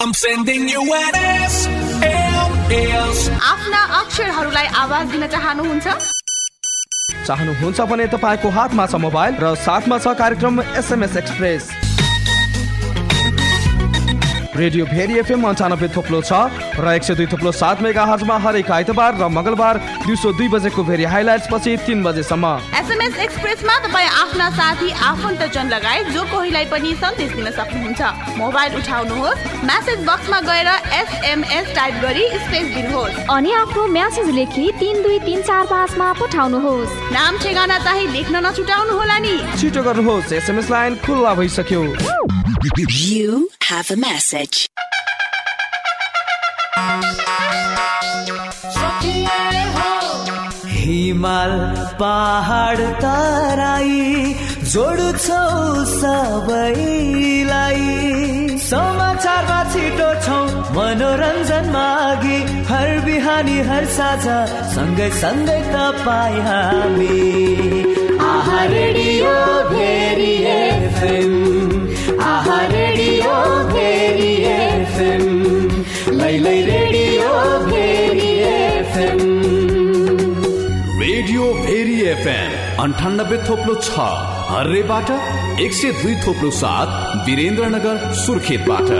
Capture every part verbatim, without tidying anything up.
I'm sending you an S M S. आफ्ना अक्षरहरूलाई आवाज दिन चाहनुहुन्छ? चाहनुहुन्छ भने तपाईको हातमा छ मोबाइल र साथमा छ कार्यक्रम SMS express. Radio Bheri FM अन्ठानब्बे थोप्लो छ र एक सय दुई थोप्लो सात मेगा हर्जमा हरेक आइतबार र मङ्गलबार दिउँसो दुई बजेको भेरी हाइलाइट्स पछि तीन बजेसम्म। एसएमएस एक्सप्रेसमा तपाईँ आफ्ना साथी आफन्तजन लगायत जो कोहीलाई पनि सन्देश दिन सक्नुहुन्छ। मोबाइल उठाउनुहोस्, म्यासेज बक्समा गएर एसएमएस टाइप गरी स्पेस दिनुहोस् अनि आफ्नो म्यासेज लेखी तीन दुई तीन चार पाँचमा पठाउनुहोस्। नाम ठेगाना चाहिँ लेख्न नछुटाउनु होला नि। छिटो गर्नुहोस्, एसएमएस लाइन खुल्ला भइसक्यो। You have a message. हिमाल पहाड तराई जोड्छौ सबैलाई, समाचारमा छिटो छौ मनोरञ्जन मागी, हर बिहानी हर साझा सँगै सँगै तपाईँ हामी। आहा रेडियो भेरी एफएम, आहा रेडियो भेरी एफएम, लैलै radio Bheri FM. Radio Bheri FM अन्ठानब्बे थोप्लो छ हर्रेबाट, एक सय दुई थोप्लो सात वीरेन्द्रनगर सुर्खेतबाट।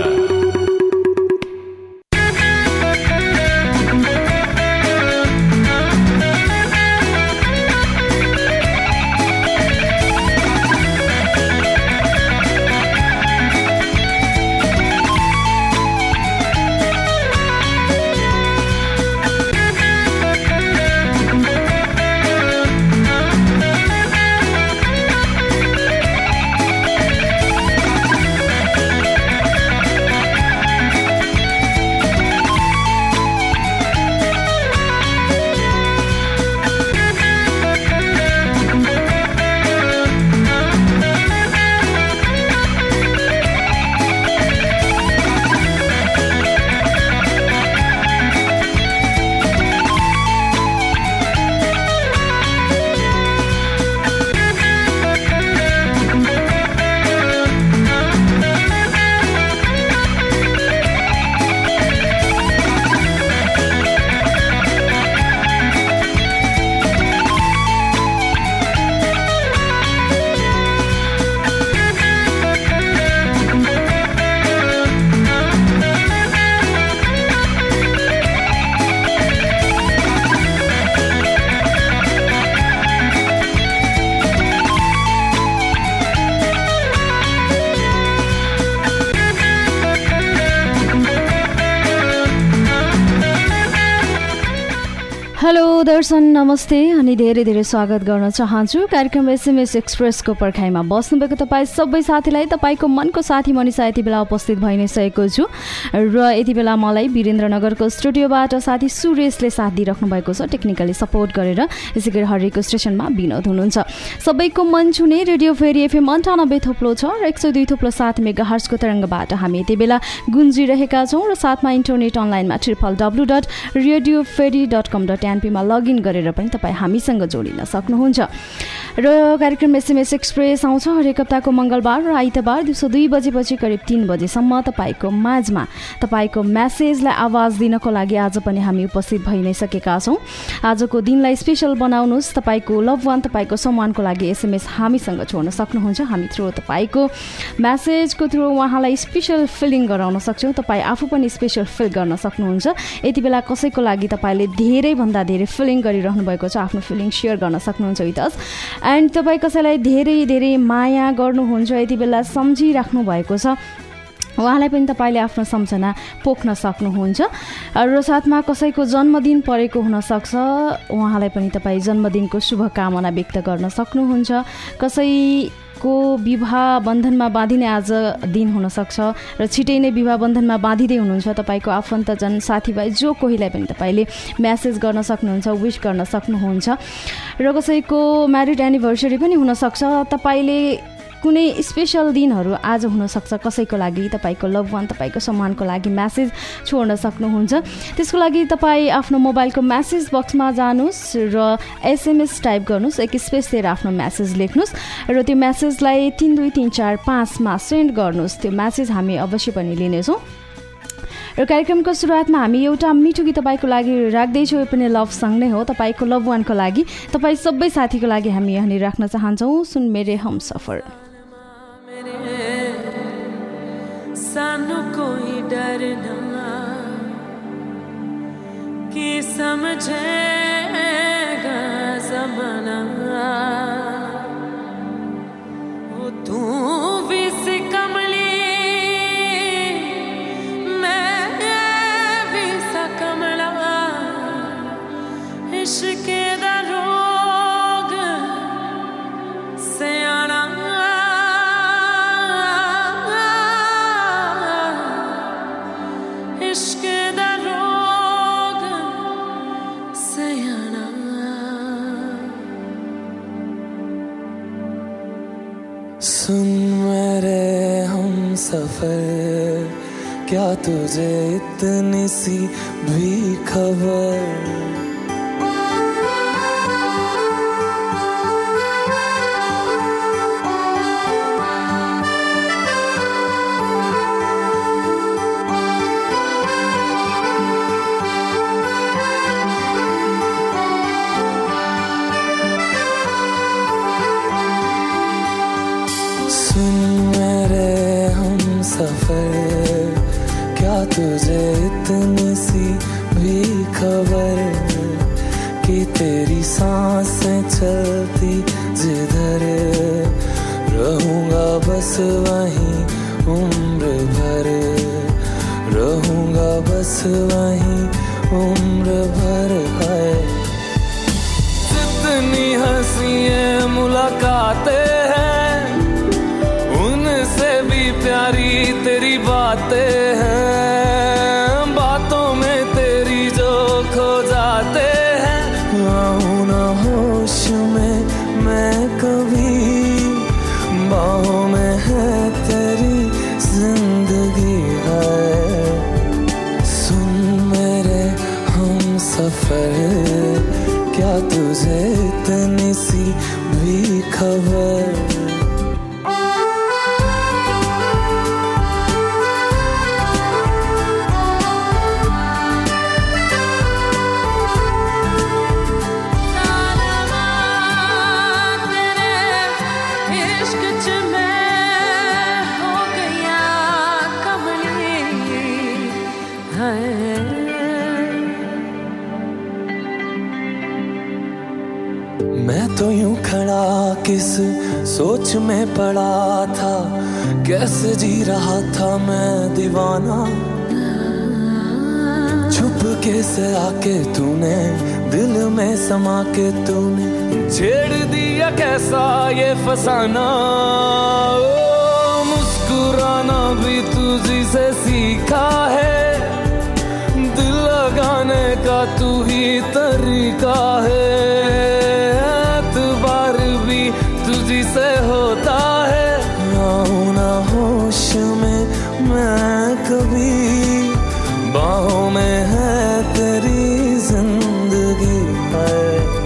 हेलो दर्शन, नमस्ते अनि धेरै धेरै स्वागत गर्न चाहन्छु कार्यक्रम एसएमएस एक्सप्रेसको पर्खाइमा बस्नुभएको तपाईँ सबै साथीलाई तपाईँको मनको साथी मनिषा यति बेला उपस्थित भइ नै सकेको छु र यति बेला मलाई वीरेन्द्रनगरको स्टुडियोबाट साथी सुरेशले साथ दिइराख्नु भएको छ, टेक्निकली सपोर्ट गरेर। यसै गरी हरेक स्टेसनमा विनोद हुनुहुन्छ। सबैको मन छुने रेडियो फेरी एफएम अन्ठानब्बे थोप्लो छ र एक सय दुई थोप्लो सात मेगा हर्जको तरङ्गबाट हामी यति बेला गुन्जिरहेका छौँ र साथमा इन्टरनेट अनलाइनमा triple W dot radio Bheri dot com dot एनपीमा लगइन गरेर पनि तपाईँ हामीसँग जोडिन सक्नुहुन्छ। र कार्यक्रम एसएमएस एक्सप्रेस आउँछ हरेक हप्ताको मङ्गलबार र आइतबार दिउँसो दुई बजेपछि करिब तीन बजेसम्म तपाईँको माझमा तपाईँको म्यासेजलाई आवाज दिनको लागि आज पनि हामी उपस्थित भइ नै सकेका छौँ। आजको दिनलाई स्पेसल बनाउनुहोस्, तपाईँको लभ वान, तपाईँको सम्मानको लागि एसएमएस हामीसँग छोड्न सक्नुहुन्छ। हामी थ्रु तपाईँको म्यासेजको थ्रु उहाँलाई स्पेसल फिलिङ गराउन सक्छौँ, तपाईँ आफू पनि स्पेसल फिल गर्न सक्नुहुन्छ। यति बेला कसैको लागि तपाईँले धेरैभन्दा धेरै फिलिङ गरिरहनु भएको छ, आफ्नो फिलिङ सेयर गर्न सक्नुहुन्छ विथ अस। एन्ड तपाईँ कसैलाई धेरै धेरै माया गर्नुहुन्छ, यति बेला सम्झिराख्नु भएको छ, उहाँलाई पनि तपाईँले आफ्नो सम्झना पोख्न सक्नुहुन्छ। र साथमा कसैको जन्मदिन परेको हुनसक्छ, उहाँलाई पनि तपाईँ जन्मदिनको शुभकामना व्यक्त गर्न सक्नुहुन्छ। कसैको विवाह बन्धनमा बाँधिने आज दिन हुनसक्छ र छिटै नै विवाह बन्धनमा बाँधिँदै हुनुहुन्छ, तपाईँको आफन्तजन साथीभाइ जो कोहीलाई पनि तपाईँले म्यासेज गर्न सक्नुहुन्छ, विश गर्न सक्नुहुन्छ। र कसैको म्यारिड एनिभर्सरी पनि हुनसक्छ, तपाईँले कुनै स्पेसल दिनहरू आज हुनसक्छ कसैको लागि, तपाईँको लभ वान, तपाईँको सम्मानको लागि म्यासेज छोड्न सक्नुहुन्छ। त्यसको लागि तपाईँ आफ्नो मोबाइलको म्यासेज बक्समा जानुहोस् र एसएमएस टाइप गर्नुहोस्, एक स्पेस दिएर आफ्नो म्यासेज लेख्नुहोस् र त्यो म्यासेजलाई तिन दुई तिन चार पाँचमा सेन्ड गर्नुहोस्। त्यो म्यासेज हामी अवश्य पनि लिनेछौँ। र कार्यक्रमको सुरुवातमा हामी एउटा मिठो गीत तपाईँको लागि राख्दैछौँ, यो पनि लभ सङ नै हो। तपाईँको लभ वानको लागि, तपाईँ सबै साथीको लागि हामी यहाँनिर राख्न चाहन्छौँ सुन मेरे हमसफर। सानू कोई डर ना कि समझेगा ज़माना, वो तू भी सी कमली मैं भी सा कमला, इश्क दा रोग सयाना सुन मेरे हमसफर, क्या तुझे इतनी सी भी खबर, क्या तुझे इतनी सी भी खबर कि तेरी सांसें चलती जिधर, रहूंगा बस वहीं उम्र भर, रहूंगा बस वहीं उम्र भर है। जितनी हंसी मुलाकातें हैं, उनसे भी प्यारी तेरी बातें हैं, बातों में तेरी जो खो जाते हैं। आऊं ना होश में मैं कभी, बाहों में है तेरी जिंदगी है। सुन मेरे हमसफर, क्या तुझे इतनी सी भी खबर, मैं तो यूं खड़ा किस सोच में पड़ा था, कैसे जी रहा था मैं दीवाना। छुप के से आके तूने दिल में समा के तूने छेड़ दिया कैसा ये फसाना। ओ मुस्कुराना भी तुझी से सीखा है, दिल लगाने का तू ही तरीका है। तुझी से होता है, आऊं ना होश में मैं कभी, बाहों में है तेरी जिंदगी है।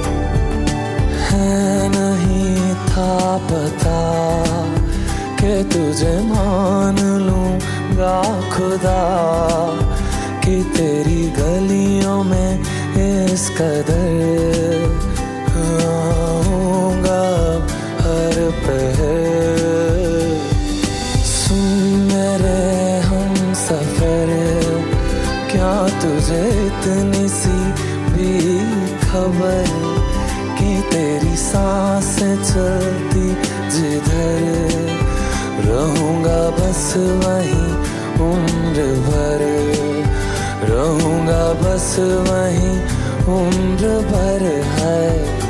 है नहीं था पता कि तुझे मान लूंगा खुदा, कि तेरी गलियों में इस कदर आऊंगा हर पहर। सुन मेरे हमसफर, क्या तुझे इतनी सी भी खबर, कि तेरी सांसें चलती जिधर, रहूंगा बस वहीं उम्र भर, रहूंगा बस वहीं उम्र भर है।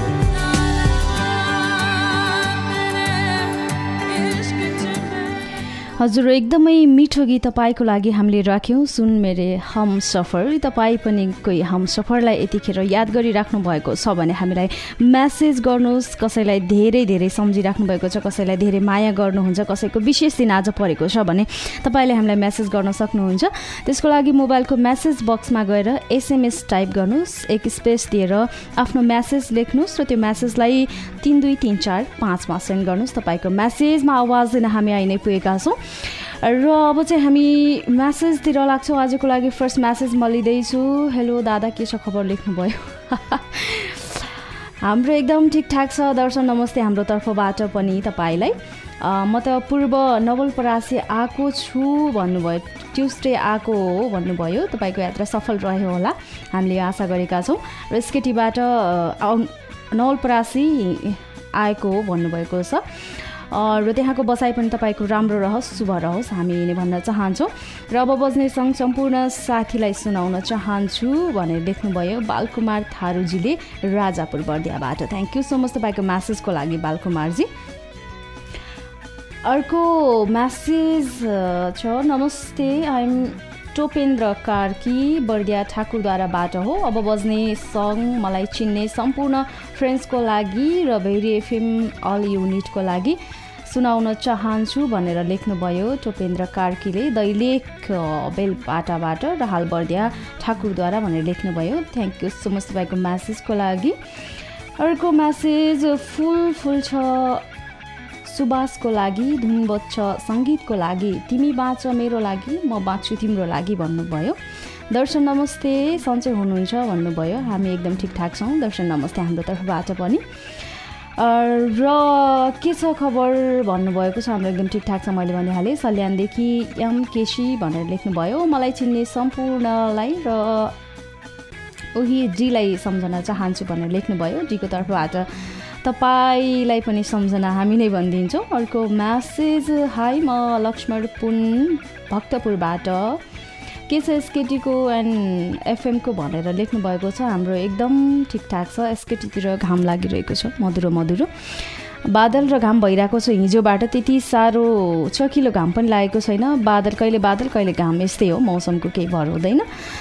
हजुर एकदमै मिठो गीत तपाईँको लागि हामीले राख्यौँ सुन मेरे हमसफर। तपाईँ पनि कोही हमसफरलाई यतिखेर याद गरिराख्नु भएको छ भने हामीलाई म्यासेज गर्नुहोस्। कसैलाई धेरै धेरै सम्झिराख्नु भएको छ, कसैलाई धेरै माया गर्नुहुन्छ, कसैको विशेष दिन आज परेको छ भने तपाईँले हामीलाई म्यासेज गर्न सक्नुहुन्छ। त्यसको लागि मोबाइलको म्यासेज बक्समा गएर एसएमएस टाइप गर्नुहोस्, एक स्पेस दिएर आफ्नो म्यासेज लेख्नुहोस् र त्यो म्यासेजलाई तिन दुई तिन चार पाँचमा सेन्ड गर्नुहोस्। तपाईँको म्यासेजमा आवाज दिन हामी आइ नै पुगेका छौँ र अब चाहिँ हामी म्यासेजतिर लाग्छौँ। आजको लागि फर्स्ट म्यासेज म लिँदैछु। हेलो दादा, के छ खबर लेख्नुभयो। हाम्रो एकदम ठिकठाक छ दर्शन, नमस्ते हाम्रो तर्फबाट पनि तपाईँलाई। म त पूर्व नवलपरासी आएको छु भन्नुभयो, ट्युसडे आएको हो भन्नुभयो। तपाईँको यात्रा सफल रह्यो होला हामीले आशा गरेका छौँ। र एसकेटीबाट नवलपरासी आएको हो भन्नुभएको छ र त्यहाँको बसाइ पनि तपाईँको राम्रो रहोस्, शुभ रहोस् हामी यिनी भन्न चाहन्छौँ। र अब बज्ने सङ्ग सम्पूर्ण साथीलाई सुनाउन चाहन्छु भनेर लेख्नुभयो बालकुमार थारूजीले राजापुर बर्दियाबाट। थ्याङ्क यू सो मच तपाईँको म्यासेजको लागि बालकुमारजी। अर्को म्यासेज छ, नमस्ते आइएम टोपेन्द्र कार्की बर्दिया ठाकुरद्वाराबाट हो। अब बज्ने सङ्ग मलाई चिन्ने सम्पूर्ण फ्रेन्ड्सको लागि र भेरी एफएम अल युनिटको लागि सुनाउन चाहन्छु भनेर लेख्नुभयो टोपेन्द्र कार्कीले दैलेख बेलपाटाबाट र हाल बर्दिया ठाकुरद्वारा भनेर लेख्नुभयो। थ्याङ्क यू सो मच तपाईँको म्यासेजको लागि। अर्को म्यासेज फुल फुल छ सुबासको लागि, धुन बज्छ सङ्गीतको लागि, तिमी बाँच मेरो लागि म बाँच्छु तिम्रो लागि भन्नुभयो। दर्शन नमस्ते, सन्चै हुनुहुन्छ भन्नुभयो। हामी एकदम ठिकठाक छौँ दर्शन, नमस्ते हाम्रो तर्फबाट पनि। र के छ खबर भन्नुभएको छ, हाम्रो एकदम ठिकठाक छ मैले भनिहालेँ। सल्यानदेखि एम केसी भनेर लेख्नुभयो। मलाई चिन्ने सम्पूर्णलाई र उही जीलाई सम्झन चाहन्छु भनेर लेख्नुभयो। जीको तर्फबाट तपाईँलाई पनि सम्झना हामी नै भनिदिन्छौँ। अर्को म्यासेज, हाई म लक्ष्मण पुन भक्तपुरबाट, के छ एसकेटीको एन्ड एफएमको भनेर लेख्नुभएको छ। हाम्रो एकदम ठिकठाक छ, एसकेटीतिर घाम लागिरहेको छ मधुरो मधुरो, बादल र घाम भइरहेको छ। हिजोबाट त्यति साह्रो चकिलो घाम पनि लागेको छैन, बादल कहिले बादल कहिले घाम, यस्तै हो, मौसमको केही भर हुँदैन।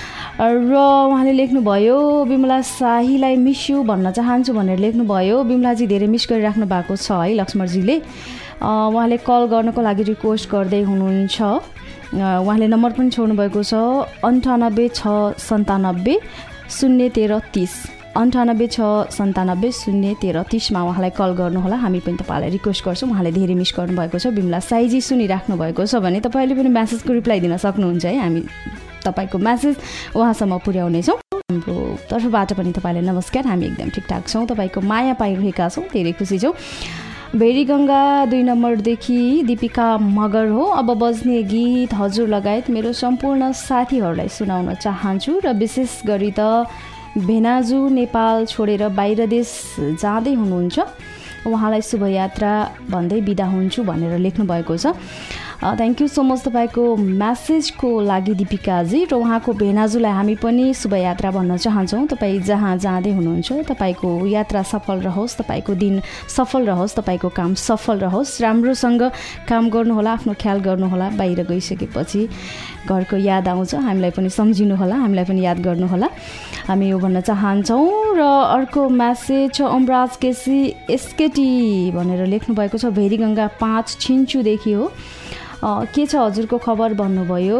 र उहाँले लेख्नुभयो बिमला शाहीलाई मिस यु भन्न चाहन्छु भनेर लेख्नुभयो। बिमलाजी धेरै मिस गरिराख्नु भएको छ है लक्ष्मणजीले। उहाँले कल गर्नको लागि रिक्वेस्ट गर्दै हुनुहुन्छ। उहाँले नम्बर पनि छोड्नु भएको छ अन्ठानब्बे छ सन्तानब्बे शून्य तेह्र तिस अन्ठानब्बे छ सन्तानब्बे शून्य तेह्र तिसमा उहाँलाई कल गर्नुहोला। हामी पनि तपाईँलाई रिक्वेस्ट गर्छौँ। उहाँले धेरै मिस गर्नुभएको छ। बिमला साईजी सुनिराख्नु भएको छ भने तपाईँले पनि म्यासेजको रिप्लाई दिन सक्नुहुन्छ है। हामी तपाईँको म्यासेज उहाँसम्म पुर्याउनेछौँ। हाम्रो तर्फबाट पनि तपाईँलाई नमस्कार, हामी एकदम ठिकठाक छौँ, तपाईँको माया पाइरहेका छौँ, धेरै खुसी छौँ। भेरीगङ्गा दुई नम्बरदेखि दीपिका मगर हो। अब बज्ने गीत हजुर लगायत मेरो सम्पूर्ण साथीहरूलाई सुनाउन चाहन्छु र विशेष गरी त भेनाजु नेपाल छोडेर बाहिर देश जाँदै हुनुहुन्छ, उहाँलाई शुभयात्रा भन्दै बिदा हुन्छु भनेर लेख्नुभएको छ। थ्याङ्क यू सो मच तपाईँको म्यासेजको लागि दीपिकाजी। र उहाँको भेनाजुलाई हामी पनि शुभयात्रा भन्न चाहन्छौँ। तपाईँ जहाँ जाँदै हुनुहुन्छ तपाईँको यात्रा सफल रहोस्, तपाईँको दिन सफल रहोस्, तपाईँको काम सफल रहोस्, राम्रोसँग काम गर्नुहोला, आफ्नो ख्याल गर्नुहोला। बाहिर गइसकेपछि घरको याद आउँछ, हामीलाई पनि सम्झिनुहोला, हामीलाई पनि याद गर्नुहोला, हामी यो भन्न चाहन्छौँ। र अर्को म्यासेज छ अमराज केसी एसकेटी भनेर लेख्नुभएको छ, भेरीगङ्गा पाँच छिन्चुदेखि हो। के छ हजुरको खबर भन्नुभयो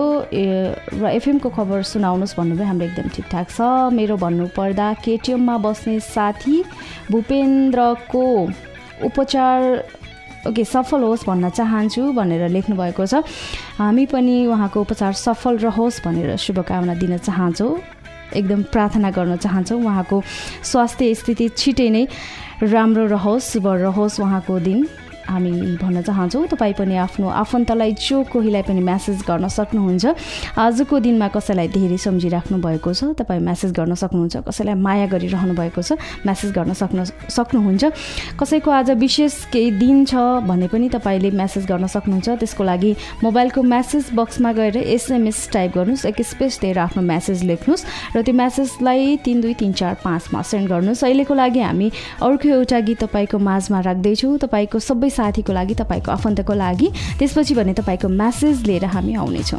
र एफएमको खबर सुनाउनुहोस् भन्नुभयो। हाम्रो एकदम ठिकठाक छ। मेरो भन्नुपर्दा केटिएममा बस्ने साथी भूपेन्द्रको उपचार ओके सफल होस् भन्न चाहन्छु भनेर लेख्नुभएको छ। हामी पनि उहाँको उपचार सफल रहोस् भनेर शुभकामना दिन चाहन्छौँ, एकदम प्रार्थना गर्न चाहन्छौँ। उहाँको स्वास्थ्य स्थिति छिटै नै राम्रो रहोस्, शुभ रहोस् उहाँको दिन हामी भन्न चाहन्छौँ। तपाईँ पनि आफ्नो आफन्तलाई जो कोहीलाई पनि म्यासेज गर्न सक्नुहुन्छ। आजको दिनमा कसैलाई धेरै सम्झिराख्नु भएको छ, तपाईँ म्यासेज गर्न सक्नुहुन्छ। कसैलाई माया गरिरहनु भएको छ, म्यासेज गर्न सक्नु सक्नुहुन्छ। कसैको आज विशेष केही दिन छ भने पनि तपाईँले म्यासेज गर्न सक्नुहुन्छ। त्यसको लागि मोबाइलको म्यासेज बक्समा गएर एसएमएस टाइप गर्नुहोस्, एक स्पेस दिएर आफ्नो म्यासेज लेख्नुहोस् र त्यो म्यासेजलाई तिन दुई तिन चार पाँचमा सेन्ड गर्नुहोस्। अहिलेको लागि हामी अर्को एउटा गीत तपाईँको माझमा राख्दैछौँ, तपाईँको सबै साथीको लागि, तपाईँको आफन्तको लागि। त्यसपछि भने तपाईँको म्यासेज लिएर हामी आउनेछौँ।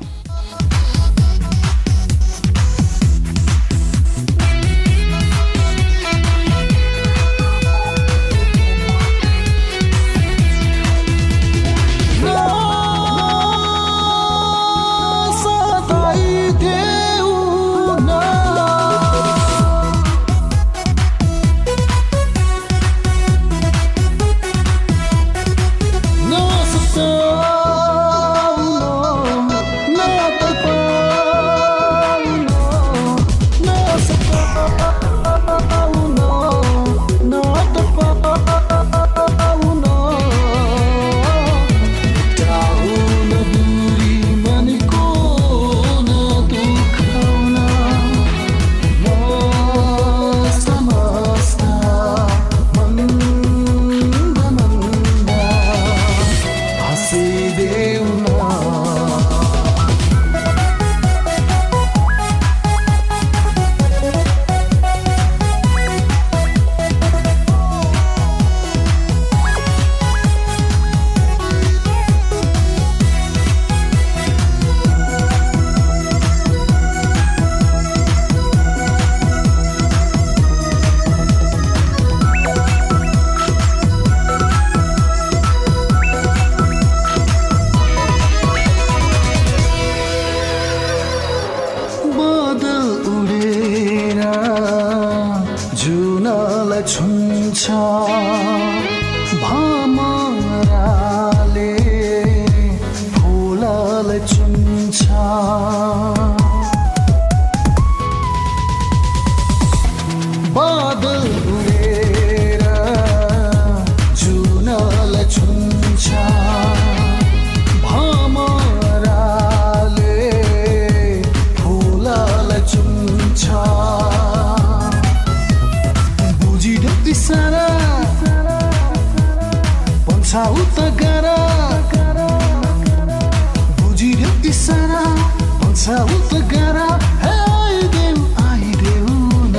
No बादल उडेर जुनल छुन्छ भमराले फुलल चुन्छ बुझिद इसारा पन्छाउ त गारा बुझिद इसारा पन्छाउ त गारा हे आइदेऊ आइदेऊ न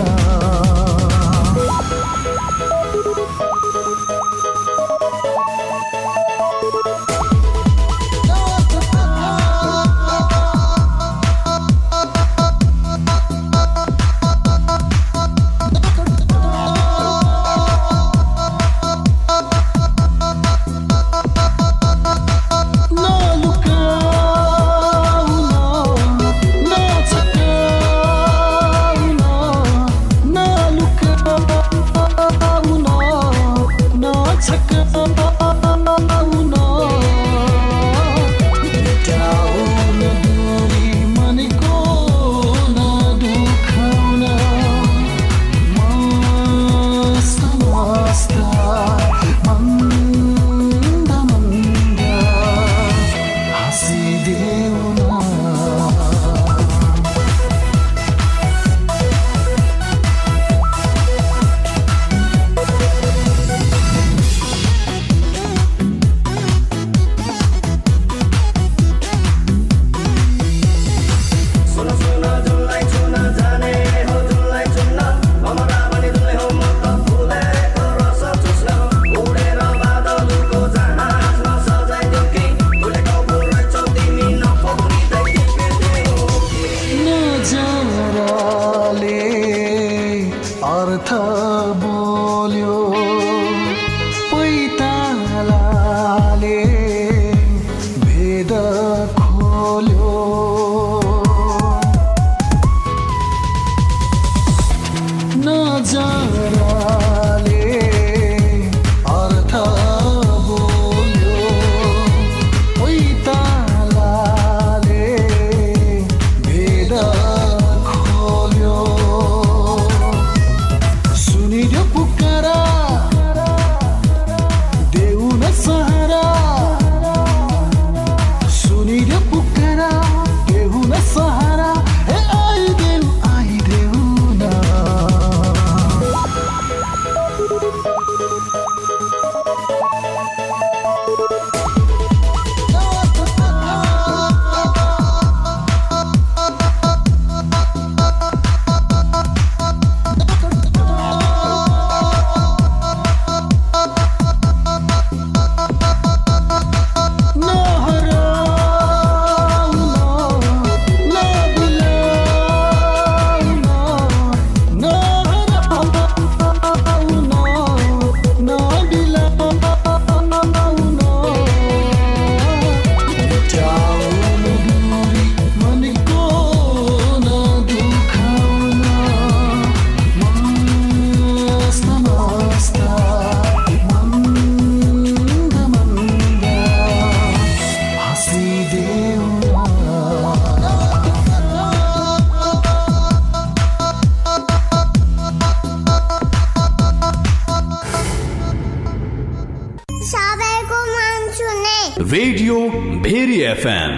रेडियो भेरी एफएम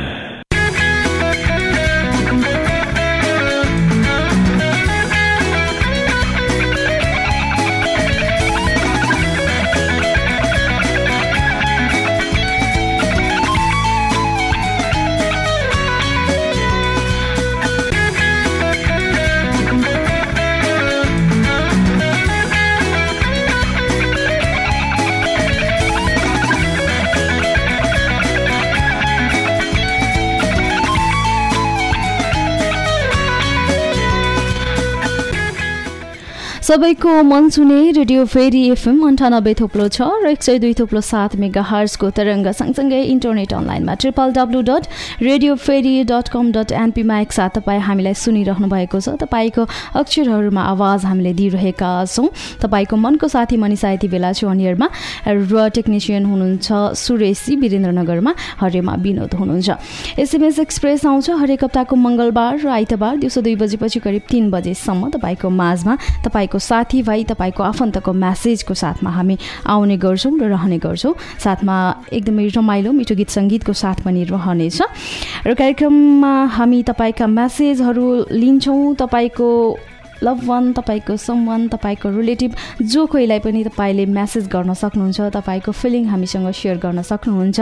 सबैको मन सुने रेडियो फेरी एफएम अन्ठानब्बे थोप्लो छ र एक सय दुई थोप्लो सात मेगा हर्जको तरङ्ग सँगसँगै इन्टरनेट अनलाइनमा triple W dot radio Bheri dot com dot एनपीमा एकसाथ तपाईँ हामीलाई सुनिरहनु भएको छ। तपाईँको अक्षरहरूमा आवाज हामीले दिइरहेका छौँ। तपाईँको मनको साथी मनिषा यति बेला छु अनियरमा र टेक्निसियन हुनुहुन्छ सुरेशी वीरेन्द्रनगरमा, हरेमा विनोद हुनुहुन्छ। एसएमएस एक्सप्रेस आउँछ हरेक हप्ताको मङ्गलबार र आइतबार दिउँसो दुई बजेपछि करिब तिन बजेसम्म तपाईँको माझमा तपाईँको साथीभाइ तपाईँको आफन्तको म्यासेजको साथमा हामी आउने गर्छौँ र रहने गर्छौँ। साथमा एकदमै रमाइलो मिठो गीत सङ्गीतको साथ पनि रहनेछ र कार्यक्रममा हामी तपाईँका म्यासेजहरू लिन्छौँ। तपाईँको लभ वान, तपाईँको समवान, तपाईँको रिलेटिभ जो कोहीलाई पनि तपाईँले म्यासेज गर्न सक्नुहुन्छ, तपाईँको फिलिङ हामीसँग सेयर गर्न सक्नुहुन्छ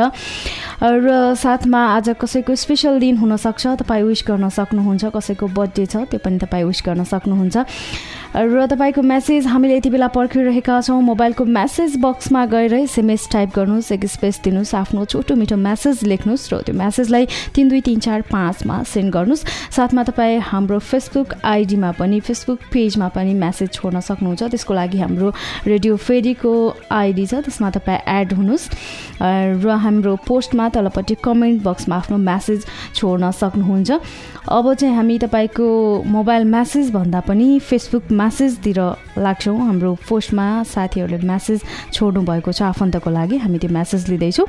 र साथमा आज कसैको स्पेसल दिन हुनसक्छ, तपाईँ विस गर्न सक्नुहुन्छ। कसैको बर्थडे छ त्यो पनि तपाईँ विस गर्न सक्नुहुन्छ र तपाईँको म्यासेज हामीले यति बेला पर्खिरहेका छौँ। मोबाइलको म्यासेज बक्समा गएर एसएमएस टाइप गर्नुहोस्, एक स्पेस दिनुहोस्, आफ्नो छोटो मिठो म्यासेज लेख्नुहोस् र त्यो म्यासेजलाई तिन दुई तिन चार पाँचमा सेन्ड गर्नुहोस्। साथमा तपाईँ हाम्रो फेसबुक आइडीमा पनि फेसबुक पेजमा पनि म्यासेज छोड्न सक्नुहुन्छ। त्यसको लागि हाम्रो रेडियो फेरीको आइडी छ, त्यसमा तपाईँ एड हुनुहोस् र हाम्रो पोस्टमा तलपट्टि कमेन्ट बक्समा आफ्नो म्यासेज छोड्न सक्नुहुन्छ। अब चाहिँ हामी तपाईँको मोबाइल म्यासेज भन्दा पनि फेसबुक म्यासेजतिर लाग्छौँ। हाम्रो पोस्टमा साथीहरूले म्यासेज छोड्नु भएको छ आफन्तको लागि, हामी त्यो म्यासेज लिँदैछौँ।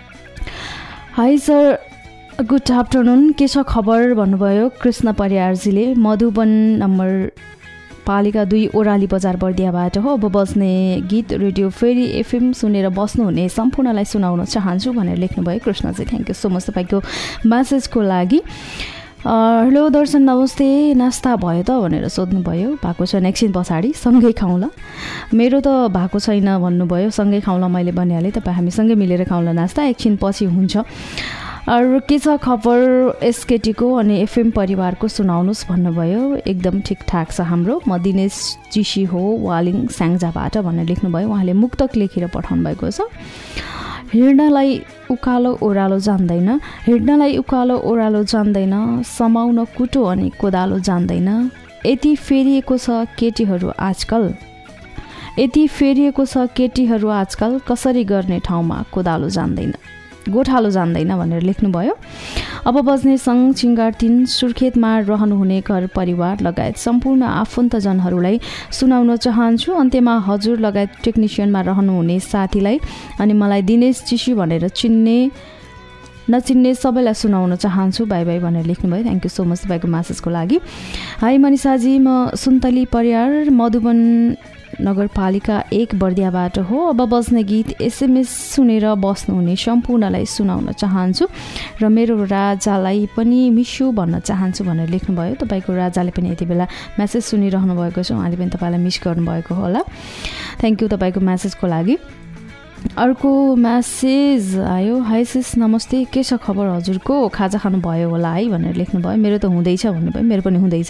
हाई सर, गुड आफ्टरनुन, के छ खबर भन्नुभयो कृष्ण परियारजीले। मधुबन नम्बर पालिका दुई ओराली बजार बर्दियाबाट हो। अब बस्ने गीत रेडियो फेरी एफएम सुनेर बस्नुहुने सम्पूर्णलाई सुनाउन चाहन्छु भनेर लेख्नुभयो Krishnaji. Thank you so much तपाईँको म्यासेजको लागि। हेलो दर्शन नमस्ते, नास्ता भयो त भनेर सोध्नुभयो। भएको छैन, एकछिन पछाडि सँगै खाउँला। मेरो त भएको छैन भन्नुभयो, सँगै खाउँला मैले भनिहालेँ, तपाईँ हामीसँगै मिलेर खाउँला नास्ता, एकछिन पछि हुन्छ। अरू के छ खबर एसकेटीको अनि एफएम परिवारको सुनाउनुहोस् भन्नुभयो। एकदम ठिकठाक छ हाम्रो। म दिनेश चिसी हो वालिङ स्याङ्जाबाट भनेर लेख्नुभयो। उहाँले मुक्तक लेखेर पठाउनु भएको छ। हिँड्नलाई उकालो ओह्रालो जान्दैन, हिँड्नलाई उकालो ओह्रालो जान्दैन, समाउन कुटो अनि कोदालो जान्दैन। यति फेरिएको छ केटीहरू आजकल, यति फेरिएको छ केटीहरू आजकल, कसरी गर्ने ठाउँमा कोदालो जान्दैन, गोठालो जान्दैन भनेर लेख्नुभयो। अब बज्ने सङ्घ चिङ्गार तिन सुर्खेतमा रहनुहुने घर परिवार लगायत सम्पूर्ण आफन्तजनहरूलाई सुनाउन चाहन्छु। अन्त्यमा हजुर लगायत टेक्निसियनमा रहनुहुने साथीलाई अनि मलाई दिनेश चिसी भनेर चिन्ने नचिन्ने सबैलाई सुनाउन चाहन्छु। बाई बाई भनेर लेख्नुभयो। थ्याङ्क यू सो मच तपाईँको म्यासेजको लागि। हाई मनिषाजी, म सुन्तली परियार मधुबन नगरपालिका एक बर्दियाबाट हो। अब बज्ने गीत एसएमएस सुनेर बस्नुहुने सम्पूर्णलाई सुनाउन चाहन्छु र मेरो राजालाई पनि मिस्यु भन्न चाहन्छु भनेर लेख्नुभयो। तपाईँको राजाले पनि यति बेला म्यासेज सुनिरहनु भएको छ, उहाँले पनि तपाईँलाई मिस गर्नुभएको होला। थ्याङ्क यू तपाईँको म्यासेजको लागि। अर्को म्यासेज आयो। हाई सिस नमस्ते, के छ खबर हजुरको, खाजा खानुभयो होला है भनेर लेख्नुभयो। मेरो त हुँदैछ भन्नुभयो, मेरो पनि हुँदैछ।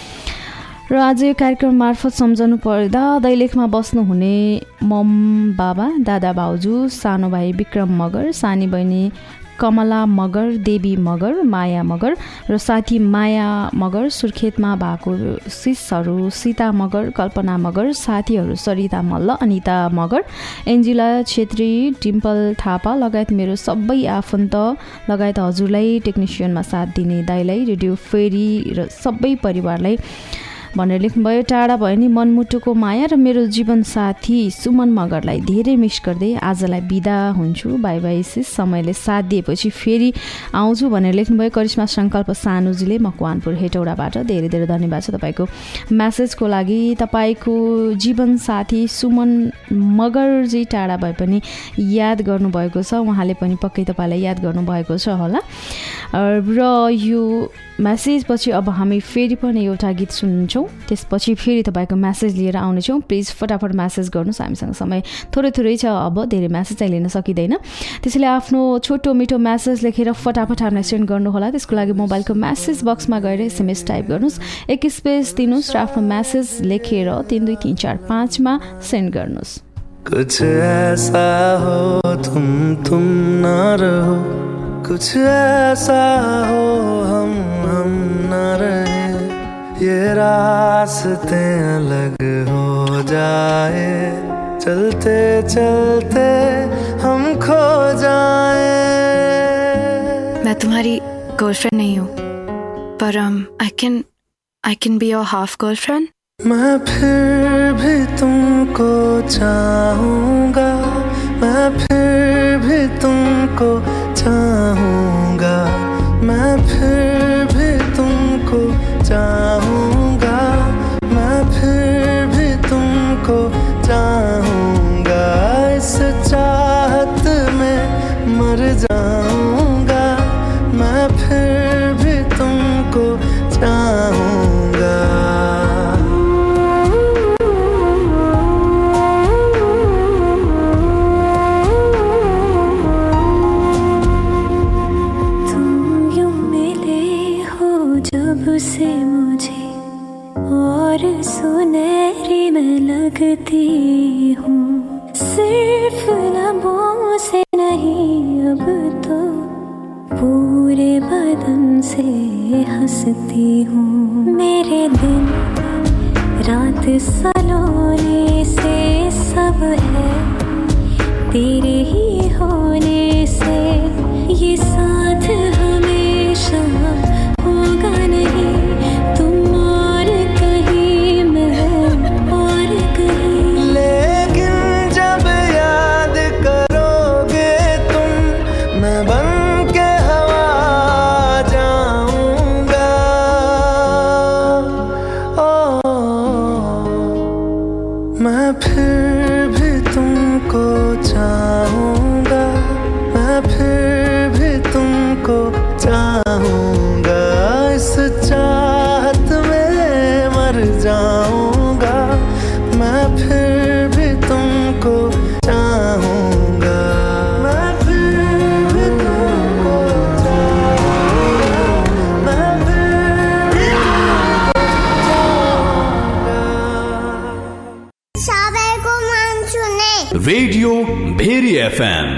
र आज यो कार्यक्रम मार्फत सम्झनु पर्दा दैलेखमा बस्नुहुने मम बाबा, दादा भाउजू, सानो भाइ विक्रम मगर, सानी बहिनी कमला मगर, देवी मगर, माया मगर र साथी माया मगर, सुर्खेतमा भएको शिषहरू सीता मगर, कल्पना मगर, साथीहरू सरिता मल्ल, अनिता मगर, एन्जिला छेत्री, डिम्पल थापा लगायत मेरो सबै आफन्त लगायत हजुरलाई, टेक्निसियनमा साथ दिने दाइलाई, रेडियो फेरी र सबै परिवारलाई भनेर लेख्नुभयो। टाढा भयो नि मनमुटुको माया र मेरो जीवन साथी सुमन मगरलाई धेरै मिस गर्दै आजलाई बिदा हुन्छु। बाई बाई सिस, समयले साथ दिएपछि फेरि आउँछु भनेर लेख्नुभयो करिश्मा सङ्कल्प सानुजीले मकवानपुर हेटौडाबाट। धेरै धेरै धन्यवाद छ तपाईँको म्यासेजको लागि। तपाईँको जीवन साथी सुमन मगरजी टाढा भए पनि याद गर्नुभएको छ, उहाँले पनि पक्कै तपाईँलाई याद गर्नुभएको छ होला। र यो म्यासेजपछि अब हामी फेरि पनि एउटा गीत सुन्छौँ, त्यसपछि फेरि तपाईँको म्यासेज लिएर आउनेछौँ। प्लिज फटाफट म्यासेज गर्नुहोस्, हामीसँग समय थोरै थोरै छ, अब धेरै म्यासेज चाहिँ लिन सकिँदैन। त्यसैले आफ्नो छोटो मिठो म्यासेज लेखेर फटाफट हामीलाई सेन्ड गर्नुहोला। त्यसको लागि मोबाइलको म्यासेज बक्समा गएर एसएमएस टाइप गर्नुहोस्, एक स्पेस दिनुहोस् र आफ्नो म्यासेज लेखेर तिन दुई तिन चार पाँचमा सेन्ड गर्नुहोस्। कुछ ऐसा हो तुम तुम ना रहो, कुछ ऐसा हो हम हम ना रहे, ये रास्ते अलग हो जाए, चलते चलते हम खो जाए। मैं तुम्हारी गर्लफ्रेंड नहीं हूँ, पर I can I can be your half girlfriend. मैं फिर भी तुमको चाहूँगा, मैं फिर भी तुमको चाहूँगा, मैं फिर भी तुमको चाहूँगा, मैं फिर भी तुमको चाहूँगा। इस चाहत में मर जाऊँगा, मैं फिर भी तुमको चाहूँगा। से मुझे और सुनहरी मैं लगती हूँ, सिर्फ लबों से नहीं अब तो पूरे बदन से हंसती हूँ। मेरे दिन रात सलोने से सब है तेरे ही होने से, ये साथ हमेशा होगा नहीं, तुम और कहीं मैं और कहीं। लेकिन जब याद करोगे तुम, मैं बन के हवा जाऊंगा। ओ, मैं फिर भी तुमको चाहूंगा, मैं फिर भी तुमको चाहूंगा। इस चाहत में मर जाऊंगा, मैं फिर भी तुमको चाहूंगा, मैं फिर भी तुमको चाहूंगा, मैं फिर भी सबैको मन सुने रेडियो भेरी एफएम।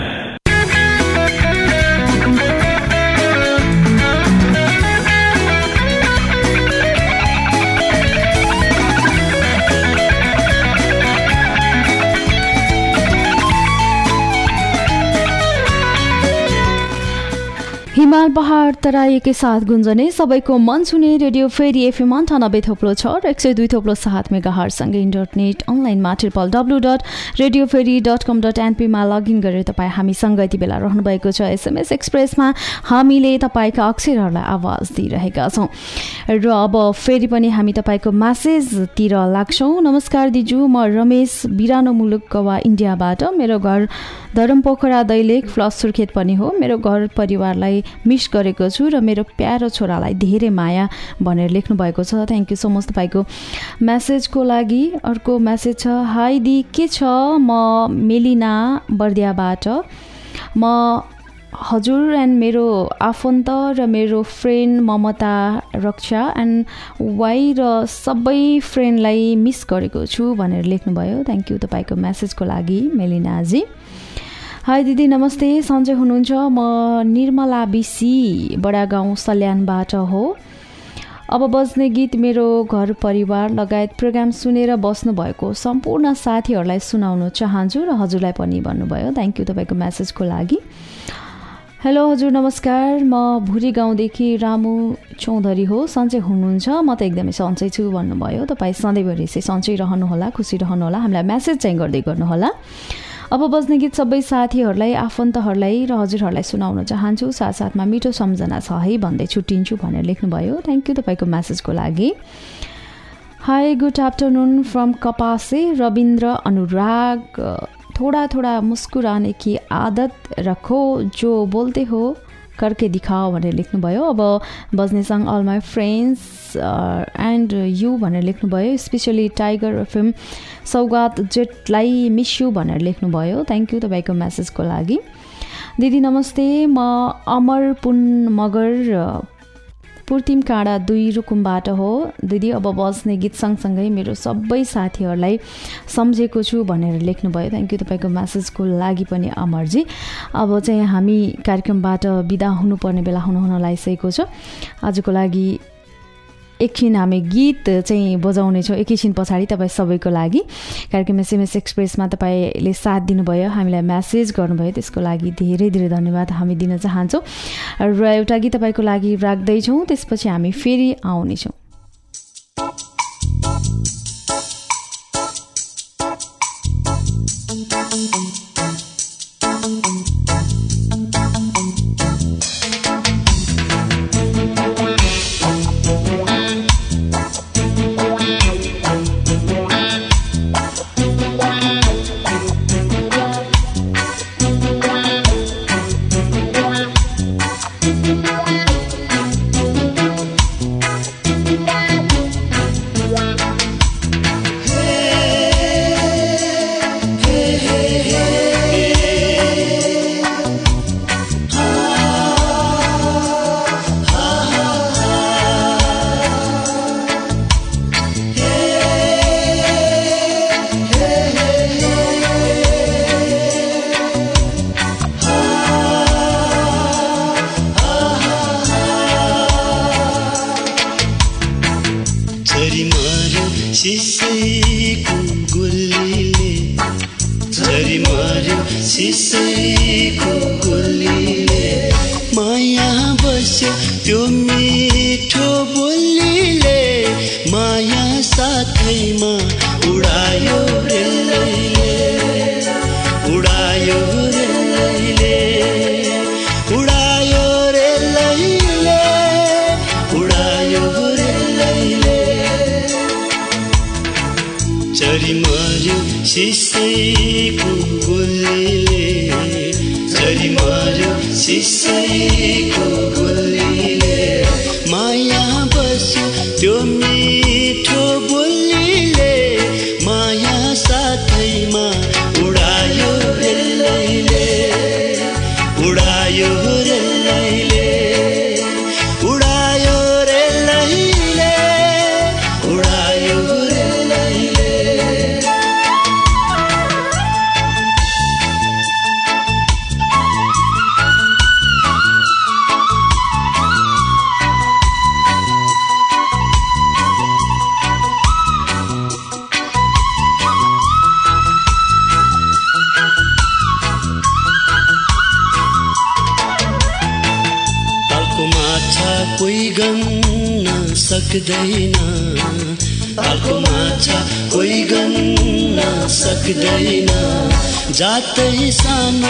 हिमाल पहाड तराई के साथ गुन्जने सबैको मन छुने रेडियो फेरि एफएम अन्ठानब्बे थोप्लो छ र एक सय दुई थोप्लो सात मेगा हर्जसँगै इन्टरनेट अनलाइनमा triple W dot radio Bheri dot com dot एनपीमा लगइन गरेर तपाईँ हामीसँग यति बेला रहनुभएको छ। एसएमएस एक्सप्रेसमा हामीले तपाईँका अक्षरहरूलाई आवाज दिइरहेका छौँ र अब फेरि पनि हामी तपाईँको म्यासेजतिर लाग्छौँ। नमस्कार दिजु, म रमेश बिरानो मुलुक गवा इन्डियाबाट, मेरो घर धरमपोखरा दैलेख फ्लस सुर्खेत पनि हो। मेरो घर परिवारलाई मिस गरेको छु र मेरो प्यारो छोरालाई धेरै माया भनेर लेख्नु भएको छ। थ्याङ्क यू सो मच तपाईँको म्यासेजको लागि। अर्को म्यासेज छ, हाई दी के छ, म मेलिना बर्दियाबाट, म हजुर एन्ड मेरो आफन्त र मेरो friend Mamata Raksha and Y र सबै फ्रेन्डलाई मिस गरेको छु भनेर लेख्नुभयो। थ्याङ्क यू तपाईँको म्यासेजको लागि मेलिनाजी। हाई दिदी नमस्ते, सन्चै हुनुहुन्छ? म निर्मला बिसी बडा गाउँ सल्यानबाट हो। अब बज्ने गीत मेरो घर परिवार लगायत प्रोग्राम सुनेर बस्नुभएको सम्पूर्ण साथीहरूलाई सुनाउन चाहन्छु र हजुरलाई पनि भन्नुभयो। थ्याङ्क यू तपाईँको म्यासेजको लागि। हेलो हजुर नमस्कार, म भुरी गाउँदेखि रामु चौधरी हो। सन्चै हुनुहुन्छ? म त एकदमै सन्चै छु भन्नुभयो। तपाईँ सधैँभरि चाहिँ सन्चै रहनुहोला, खुसी रहनुहोला, हामीलाई म्यासेज चाहिँ गर्दै गर्नुहोला। अब बज्ने गीत सबै साथीहरूलाई, आफन्तहरूलाई र हजुरहरूलाई सुनाउन चाहन्छु, साथसाथमा मिठो सम्झना छ है भन्दै छुट्टिन्छु भनेर लेख्नुभयो। थ्याङ्क यू तपाईँको म्यासेजको लागि। Hi good afternoon from Kapase, Rabindra Anurag, थोड़ा थोड़ा मुस्कुराने की आदत रखो, जो बोलते हो करके दिखाओ भनेर लेख्नुभयो। अब बज्ने song all my friends and you भनेर लेख्नुभयो। स्पेसली टाइगर एफएम सौगात जेटलाई मिस यु भनेर लेख्नुभयो। थ्याङ्क यू तपाईँको म्यासेजको लागि। दिदी नमस्ते, म अमर पुन मगर पुर्तिम काँडा दुई रुकुमबाट हो। दिदी अब बज्ने गीत सँगसँगै मेरो सबै साथीहरूलाई सम्झेको छु भनेर लेख्नुभयो। थ्याङ्क यू तपाईँको म्यासेजको लागि पनि अमरजी। अब चाहिँ हामी कार्यक्रमबाट बिदा हुनुपर्ने बेला हुन हुन लागिसकेको छ। आजको लागि एकछिन हामी गीत चाहिँ बजाउनेछौँ एकैछिन पछाडि तपाईँ सबैको लागि। कार्यक्रम एसएमएस एक्सप्रेसमा तपाईँले साथ दिनुभयो, हामीलाई म्यासेज गर्नुभयो, त्यसको लागि धेरै धेरै धन्यवाद हामी दिन चाहन्छौँ। र एउटा गीत तपाईँको लागि राख्दैछौँ, त्यसपछि हामी फेरि आउनेछौँ। जातै सानो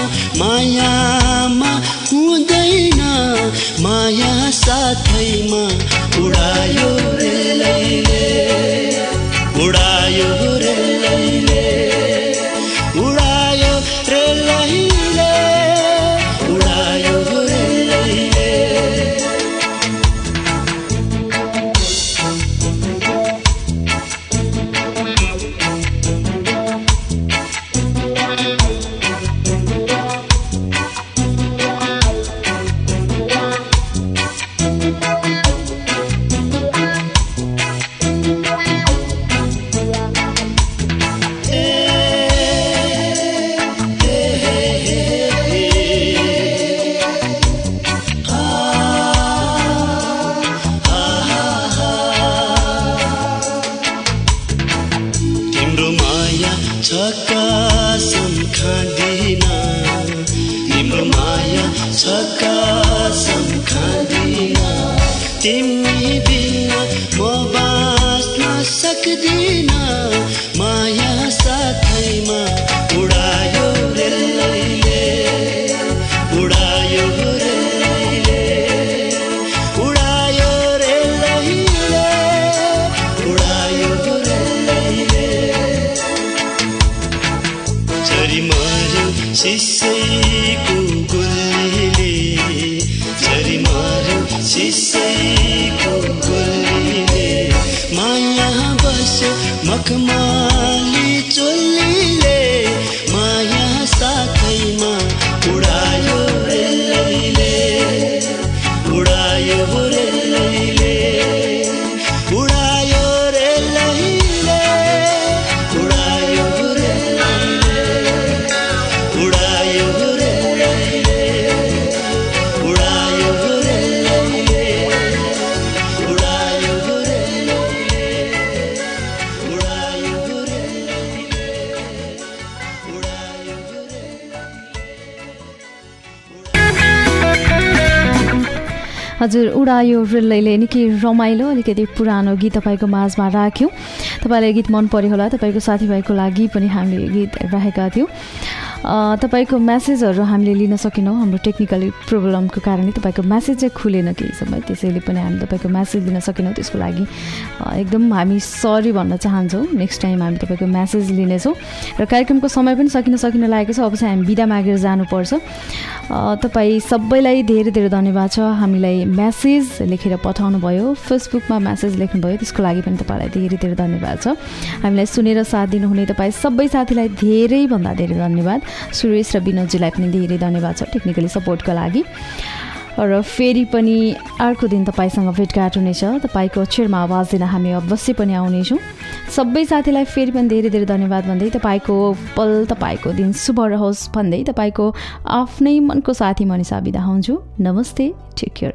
मायामा हुँदैन, माया साथैमा उडायो रेलैले, उडायो रेलैले, उडायो रेलैले, उडायो रेलैले। हजुर उडायो रेलैले निकै रमाइलो अलिकति पुरानो गीत तपाईँको माझमा राख्यौँ। तपाईँलाई गीत मन पर्यो होला, तपाईँको साथीभाइको लागि पनि हामीले गीत राखेका थियौँ। तपाईँको म्यासेजहरू हामीले लिन सकेनौँ, हाम्रो टेक्निकल प्रब्लमको कारणले तपाईँको म्यासेज चाहिँ खुलेन केही समय, त्यसैले पनि हामी तपाईँको म्यासेज लिन सकेनौँ। त्यसको लागि एकदम हामी सरी भन्न चाहन्छौँ। नेक्स्ट टाइम हामी तपाईँको म्यासेज लिनेछौँ र कार्यक्रमको समय पनि सकिन सकिन लागेको छ। अब चाहिँ हामी बिदा मागेर जानुपर्छ। तपाईँ सबैलाई धेरै धेरै धन्यवाद छ। हामीलाई म्यासेज लेखेर पठाउनु भयो, फेसबुकमा म्यासेज लेख्नुभयो, त्यसको लागि पनि तपाईँलाई धेरै धेरै धन्यवाद छ। हामीलाई सुनेर साथ दिनुहुने तपाईँ सबै साथीलाई धेरैभन्दा धेरै धन्यवाद। सुरेश र विनोदजीलाई पनि धेरै धन्यवाद छ टेक्निकली सपोर्टको लागि। र फेरि पनि अर्को दिन तपाईँसँग भेटघाट हुनेछ। तपाईँको अक्षरमा आवाज दिन हामी अवश्य पनि आउनेछौँ। सबै साथीलाई फेरि पनि धेरै धेरै धन्यवाद भन्दै तपाईँको पल तपाईँको दिन शुभ रहोस् भन्दै तपाईँको आफ्नै मनको साथी मनिषा बिदा हुन्छु। नमस्ते, टेक केयर।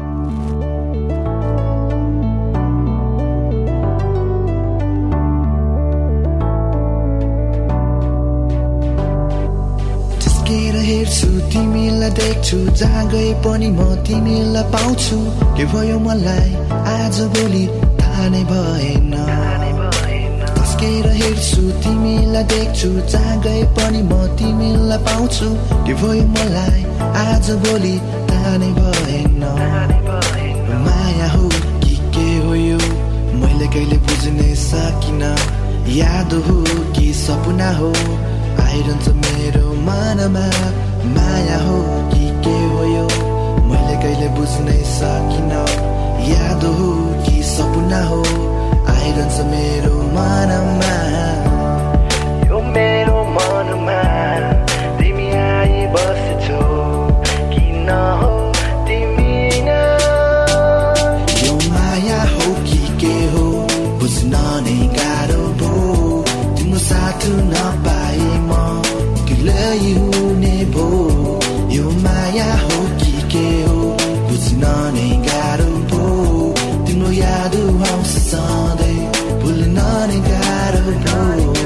हेर्छु तिमीलाई देख्छु, जहाँ गए पनि म तिमीलाई पाउँछु। के भयो मलाई आज भोलि थाहा नै भएन। तस्केर हेर्छु तिमीलाई देख्छु, जहाँ गए पनि म तिमीलाई पाउँछु। के भयो मलाई आज भोलि थाहा नै भएन। माया हो कि के हो यो मैले कहिले बुझ्नै सकिन। याद हो कि सपना हो आइरहन्छ मेरो मनमा। माया हो कि के हो यो मैले कहिले बुझ्नै सकिन। याद हो कि सपना हो आइरहन्छ मेरो मनमा। यो मेरो मनमा तिमी आइबस्छौ किन हो तिमी न। यो माया हो कि के हो बुझ्न नै गाह्रो भयो। तिम्रो साथ नपाए म गिलै हुने भो। यो माया हो कि के हो बुझ्न नै गाह्रो भो। तिम्रो याद आउँछ सधैँ भुल्न नै गाह्रो भो।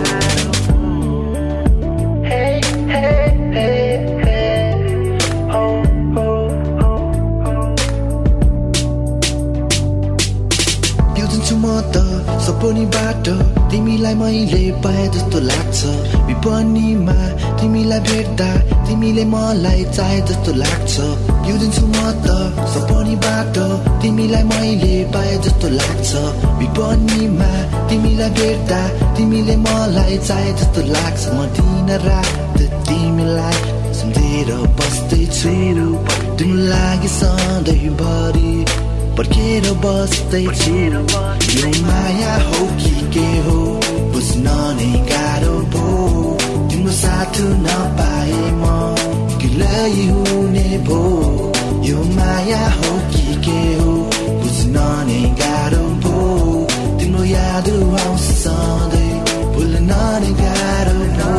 म त सपनीबाट तिमीलाई मैले पाए जस्तो लाग्छ। विपनीमा तिमीलाई भेट्दा तिमीले मलाई चाहे जस्तो लाग्छ। पिउँदिन्छु म त सपनीबाट तिमीलाई मैले पाए जस्तो लाग्छ। विपनीमा तिमीलाई भेट्दा तिमीले मलाई चाहे जस्तो लाग्छ। म दिन रात तिमीलाई सम्झेर बस्दैछु, तिम्रो लागि सधैँभरि पर्खेर बस्दैछु। यो माया हो कि के हो बुझ्न नै गाह्रो भो। तिम्रो साथ नपाए म गिलै हुने भो। यो माया हो कि के हो बुझ्न नै गाह्रो भो। तिम्रो याद आउँछ सधैँ भुल्न नै गाह्रो भो।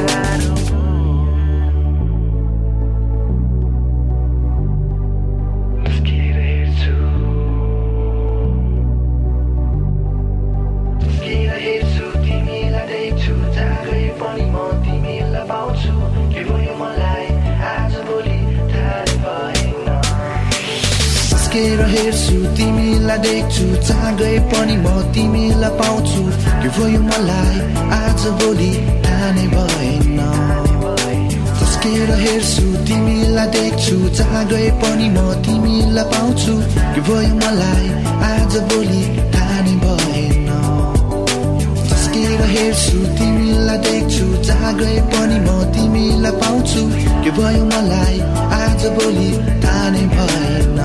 हेर्छु तिमीलाई देख्छु, जहाँ गए पनि म तिमीलाई पाउँछु। के भयो मलाई आज भोलि थाहा नै भएन। तस्केर हेर्छु तिमीलाई देख्छु, जहाँ गए पनि म तिमीलाई पाउँछु। के भयो मलाई आज भोलि थाहा नै भएन। तस्केर हेर्छु तिमीलाई देख्छु, जहाँ गए पनि म तिमीलाई पाउँछु। के भयो मलाई आज भोलि थाहा नै भएन।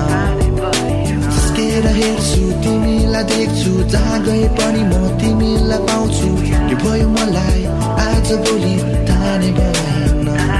हेर्छु तिमीलाई देख्छु, जहाँ गए पनि म तिमीलाई पाउँछु। के भयो मलाई आज भोलि थाहा नै भएन।